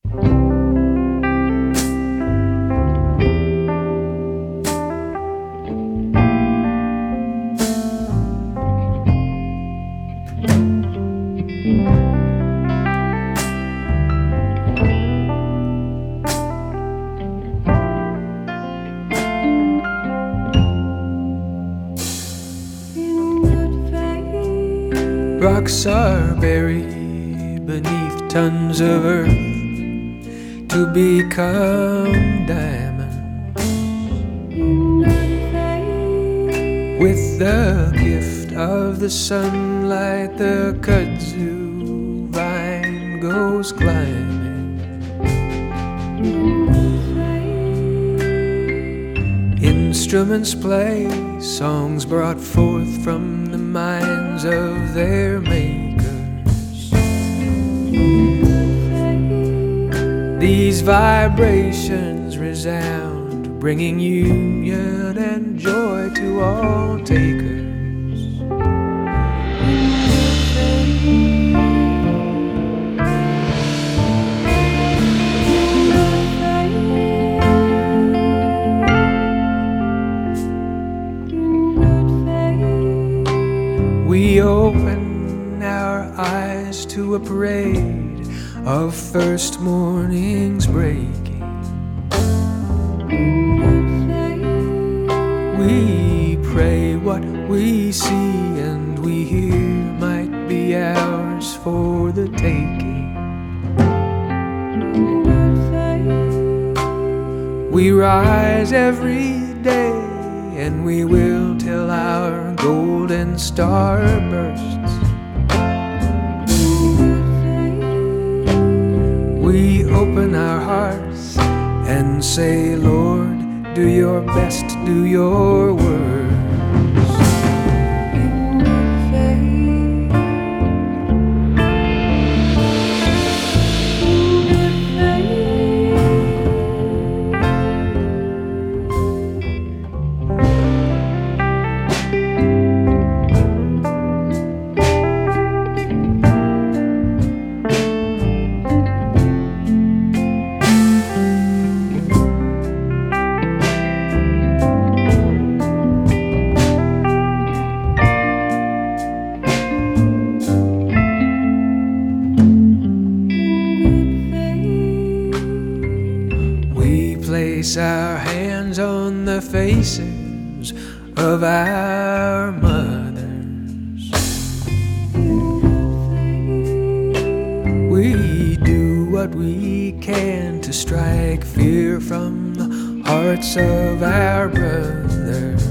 Rocks are buried beneath tons of earth to become diamonds. With the gift of the sunlight, the kudzu vine goes climbing. Instruments play, songs brought forth from the minds of their makers. These vibrations resound, bringing union and joy to all takers. We open our eyes to a parade of first mornings breaking. We pray what we see and we hear might be ours for the taking. We rise every day and we will till our golden star bursts. We open our hearts and say, Lord, do your best, do your worst. Place our hands on the faces of our mothers. We do what we can to strike fear from the hearts of our brothers.